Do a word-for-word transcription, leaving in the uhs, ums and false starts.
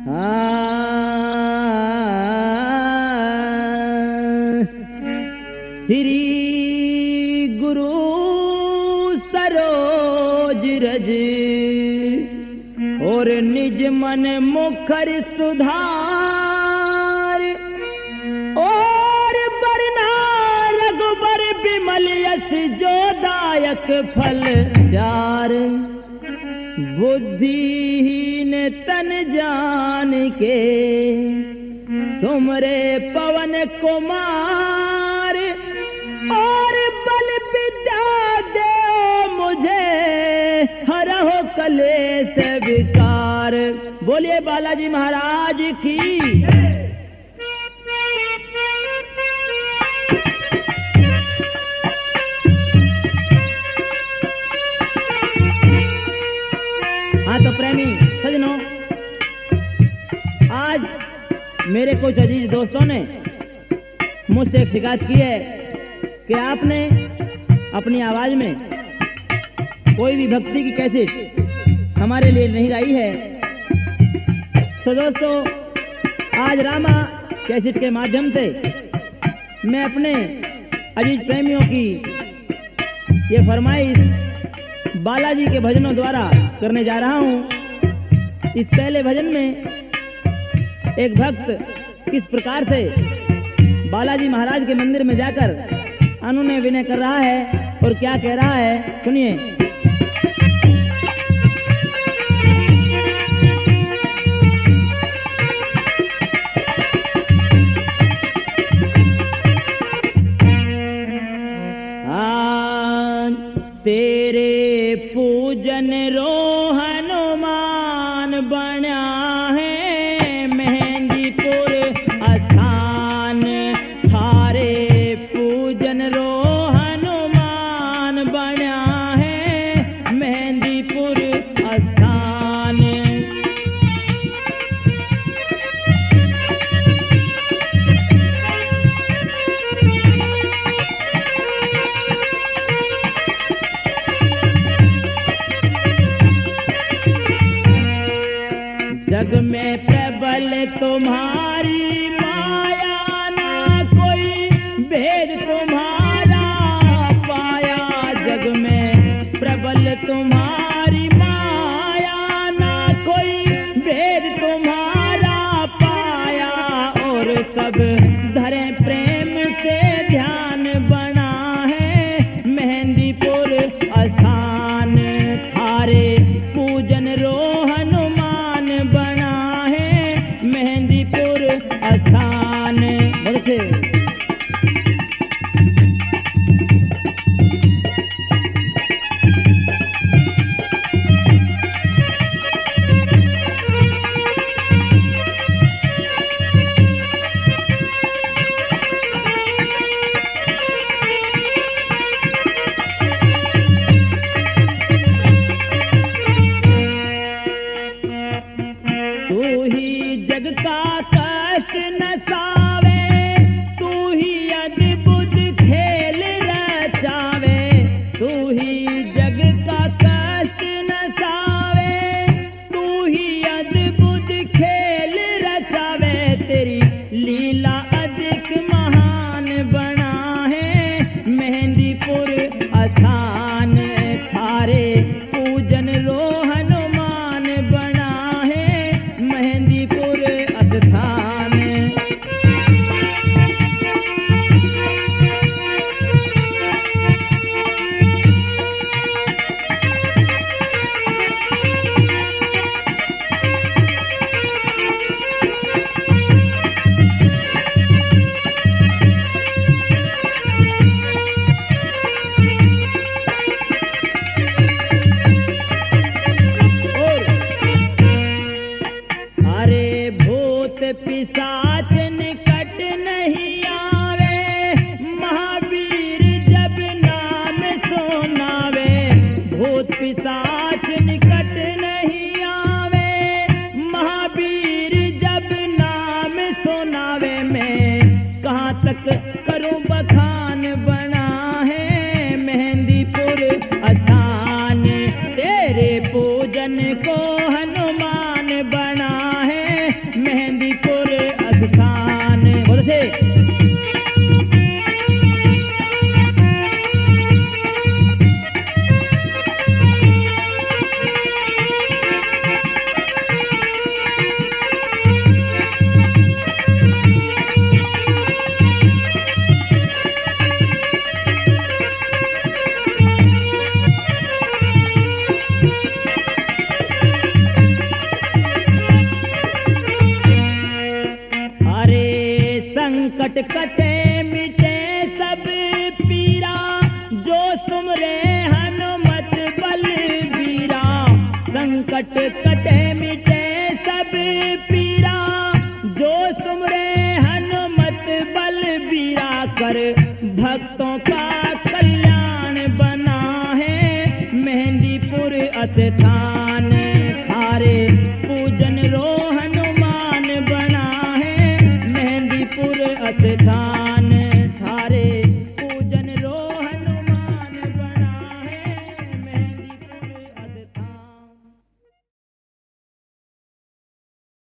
श्री गुरु सरोज रज और निज मन मुखर सुधार और बरना रघुबर विमल यस जो दायक फल चार बुद्धिहीन तन जान के सुमरे पवन कुमार और बल विद्या दे मुझे हरहो कलेश विकार। बोलिए बालाजी महाराज की। हाँ तो प्रेमी सजनों, आज मेरे कुछ अजीज दोस्तों ने मुझसे एक शिकायत की है कि आपने अपनी आवाज में कोई भी भक्ति की कैसेट हमारे लिए नहीं गाई है। तो दोस्तों, आज रामा कैसेट के माध्यम से मैं अपने अजीज प्रेमियों की ये फरमाइश बालाजी के भजनों द्वारा करने जा रहा हूं। इस पहले भजन में एक भक्त किस प्रकार से बालाजी महाराज के मंदिर में जाकर अनुनय विनय कर रहा है और क्या कह रहा है, सुनिए। तेरे पूजन रो हनुमान बना है मेहंदीपुर स्थान, थारे पूजन रो हनुमान बना है मेहंदीपुर स्थान। संकट कटे मिटे सब पीरा, जो सुमरे हनुमत बलबीरा, कर भक्तों का कल्याण बना है मेहंदीपुर अस्थान, थारे पूजन रो हनुमान बना है मेहंदीपुर अस्थान।